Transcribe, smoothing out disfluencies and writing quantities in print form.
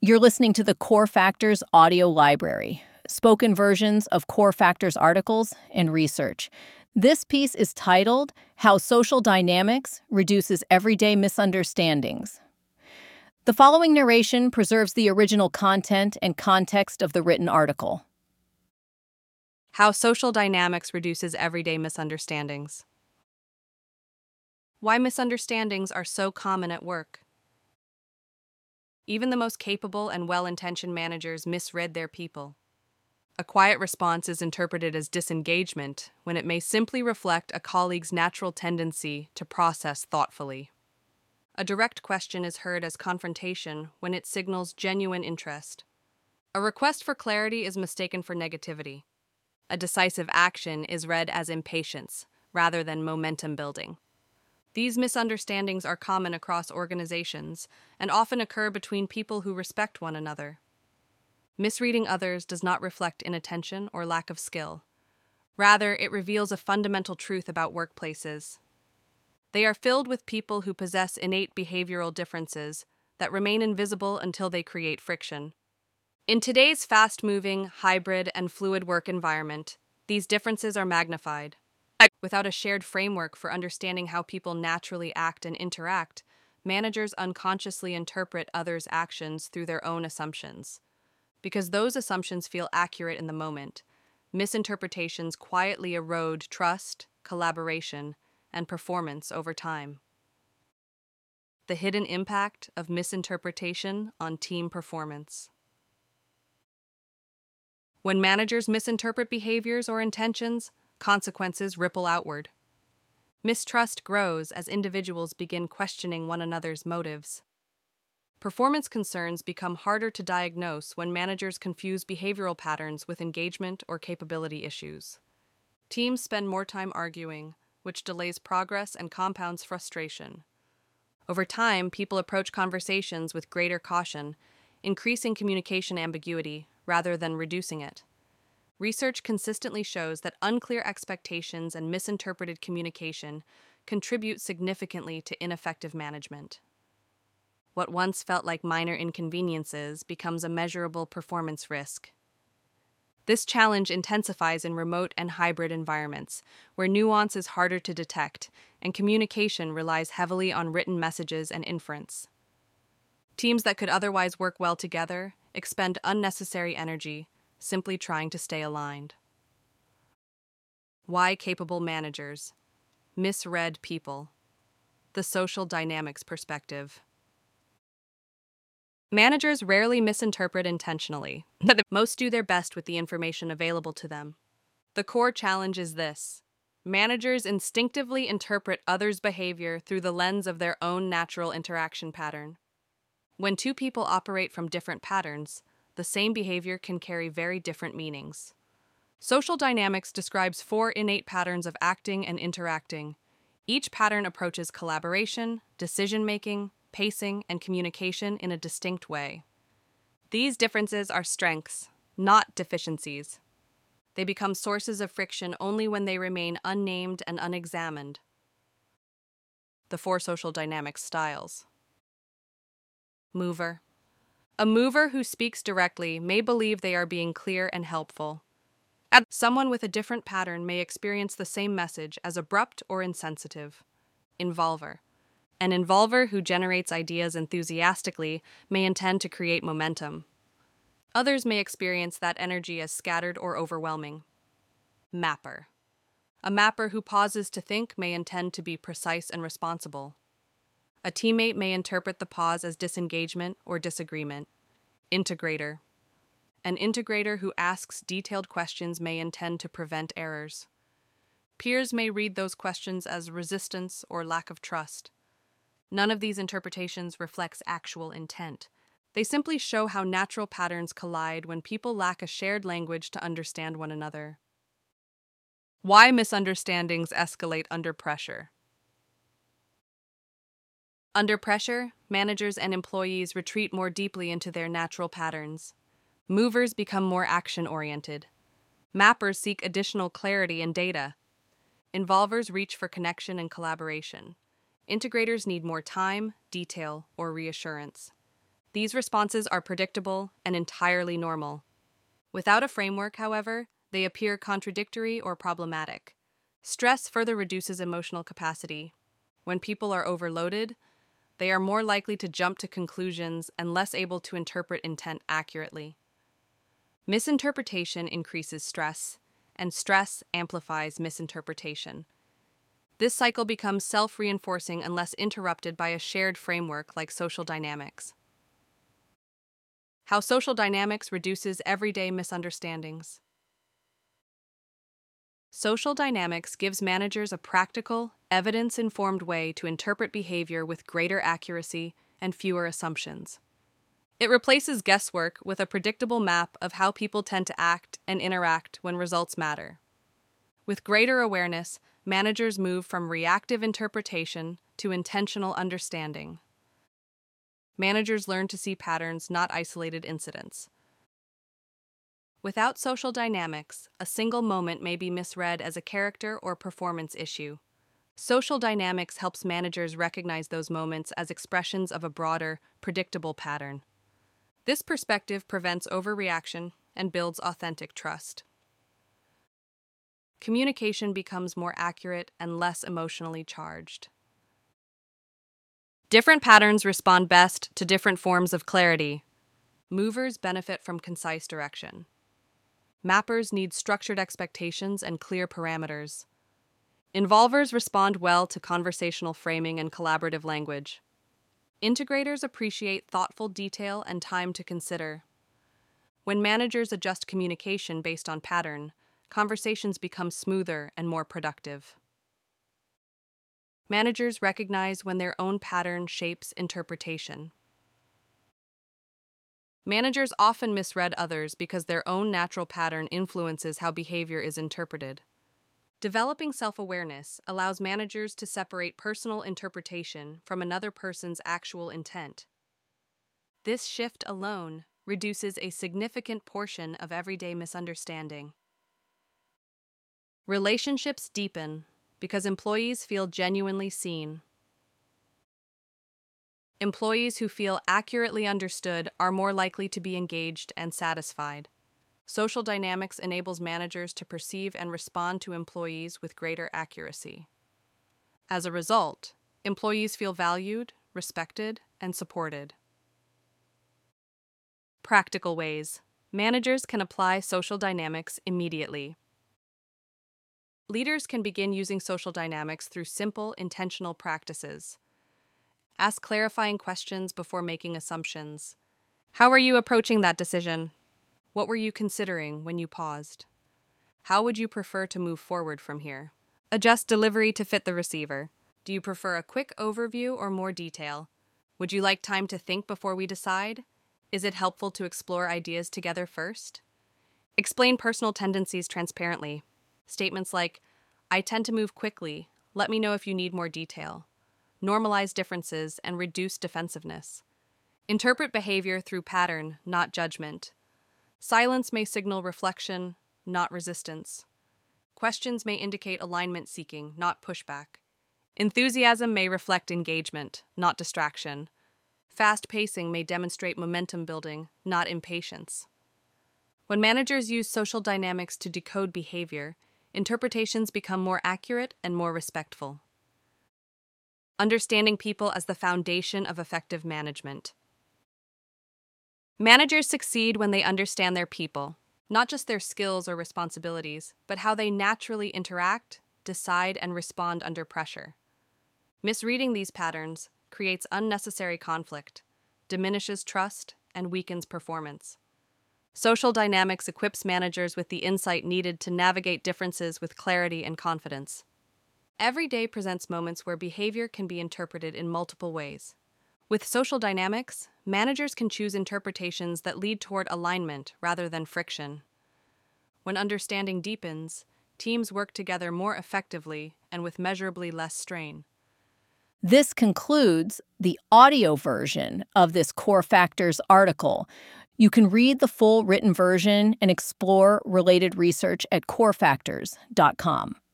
You're listening to the Core Factors audio library, spoken versions of Core Factors articles and research. This piece is titled How Social Dynamics Reduces Everyday Misunderstandings. The following narration preserves the original content and context of the written article. How social dynamics reduces everyday misunderstandings. Why misunderstandings are so common at work. Even the most capable and well-intentioned managers misread their people. A quiet response is interpreted as disengagement when it may simply reflect a colleague's natural tendency to process thoughtfully. A direct question is heard as confrontation when it signals genuine interest. A request for clarity is mistaken for negativity. A decisive action is read as impatience rather than momentum building. These misunderstandings are common across organizations and often occur between people who respect one another. Misreading others does not reflect inattention or lack of skill. Rather, it reveals a fundamental truth about workplaces. They are filled with people who possess innate behavioral differences that remain invisible until they create friction. In today's fast-moving, hybrid, and fluid work environment, these differences are magnified. Without a shared framework for understanding how people naturally act and interact, managers unconsciously interpret others' actions through their own assumptions. Because those assumptions feel accurate in the moment, misinterpretations quietly erode trust, collaboration, and performance over time. The hidden impact of misinterpretation on team performance. When managers misinterpret behaviors or intentions, consequences ripple outward. Mistrust grows as individuals begin questioning one another's motives. Performance concerns become harder to diagnose when managers confuse behavioral patterns with engagement or capability issues. Teams spend more time arguing, which delays progress and compounds frustration. Over time, people approach conversations with greater caution, increasing communication ambiguity rather than reducing it. Research consistently shows that unclear expectations and misinterpreted communication contribute significantly to ineffective management. What once felt like minor inconveniences becomes a measurable performance risk. This challenge intensifies in remote and hybrid environments, where nuance is harder to detect and communication relies heavily on written messages and inference. Teams that could otherwise work well together expend unnecessary energy simply trying to stay aligned. Why capable managers misread people. The social dynamics perspective. Managers rarely misinterpret intentionally. Most do their best with the information available to them. The core challenge is this: managers instinctively interpret others' behavior through the lens of their own natural interaction pattern. When two people operate from different patterns, the same behavior can carry very different meanings. Social dynamics describes 4 innate patterns of acting and interacting. Each pattern approaches collaboration, decision-making, pacing, and communication in a distinct way. These differences are strengths, not deficiencies. They become sources of friction only when they remain unnamed and unexamined. The 4 social dynamics styles. Mover. A mover who speaks directly may believe they are being clear and helpful. Someone with a different pattern may experience the same message as abrupt or insensitive. Involver. An involver who generates ideas enthusiastically may intend to create momentum. Others may experience that energy as scattered or overwhelming. Mapper. A mapper who pauses to think may intend to be precise and responsible. A teammate may interpret the pause as disengagement or disagreement. Integrator. An integrator who asks detailed questions may intend to prevent errors. Peers may read those questions as resistance or lack of trust. None of these interpretations reflects actual intent. They simply show how natural patterns collide when people lack a shared language to understand one another. Why misunderstandings escalate under pressure. Under pressure, managers and employees retreat more deeply into their natural patterns. Movers become more action-oriented. Mappers seek additional clarity and data. Involvers reach for connection and collaboration. Integrators need more time, detail, or reassurance. These responses are predictable and entirely normal. Without a framework, however, they appear contradictory or problematic. Stress further reduces emotional capacity. When people are overloaded, they are more likely to jump to conclusions and less able to interpret intent accurately. Misinterpretation increases stress, and stress amplifies misinterpretation. This cycle becomes self-reinforcing unless interrupted by a shared framework like social dynamics. How social dynamics reduces everyday misunderstandings. Social dynamics gives managers a practical, evidence-informed way to interpret behavior with greater accuracy and fewer assumptions. It replaces guesswork with a predictable map of how people tend to act and interact when results matter. With greater awareness, managers move from reactive interpretation to intentional understanding. Managers learn to see patterns, not isolated incidents. Without social dynamics, a single moment may be misread as a character or performance issue. Social dynamics helps managers recognize those moments as expressions of a broader, predictable pattern. This perspective prevents overreaction and builds authentic trust. Communication becomes more accurate and less emotionally charged. Different patterns respond best to different forms of clarity. Movers benefit from concise direction. Mappers need structured expectations and clear parameters. Involvers respond well to conversational framing and collaborative language. Integrators appreciate thoughtful detail and time to consider. When managers adjust communication based on pattern, conversations become smoother and more productive. Managers recognize when their own pattern shapes interpretation. Managers often misread others because their own natural pattern influences how behavior is interpreted. Developing self-awareness allows managers to separate personal interpretation from another person's actual intent. This shift alone reduces a significant portion of everyday misunderstanding. Relationships deepen because employees feel genuinely seen. Employees who feel accurately understood are more likely to be engaged and satisfied. Social dynamics enables managers to perceive and respond to employees with greater accuracy. As a result, employees feel valued, respected, and supported. Practical ways. Managers can apply social dynamics immediately. Leaders can begin using social dynamics through simple, intentional practices. Ask clarifying questions before making assumptions. How are you approaching that decision? What were you considering when you paused? How would you prefer to move forward from here? Adjust delivery to fit the receiver. Do you prefer a quick overview or more detail? Would you like time to think before we decide? Is it helpful to explore ideas together first? Explain personal tendencies transparently. Statements like, "I tend to move quickly. Let me know if you need more detail." Normalize differences and reduce defensiveness. Interpret behavior through pattern, not judgment. Silence may signal reflection, not resistance. Questions may indicate alignment seeking, not pushback. Enthusiasm may reflect engagement, not distraction. Fast pacing may demonstrate momentum building, not impatience. When managers use social dynamics to decode behavior, interpretations become more accurate and more respectful. Understanding people as the foundation of effective management. Managers succeed when they understand their people, not just their skills or responsibilities, but how they naturally interact, decide, and respond under pressure. Misreading these patterns creates unnecessary conflict, diminishes trust, and weakens performance. Social dynamics equips managers with the insight needed to navigate differences with clarity and confidence. Every day presents moments where behavior can be interpreted in multiple ways. With social dynamics, managers can choose interpretations that lead toward alignment rather than friction. When understanding deepens, teams work together more effectively and with measurably less strain. This concludes the audio version of this Core Factors article. You can read the full written version and explore related research at corefactors.com.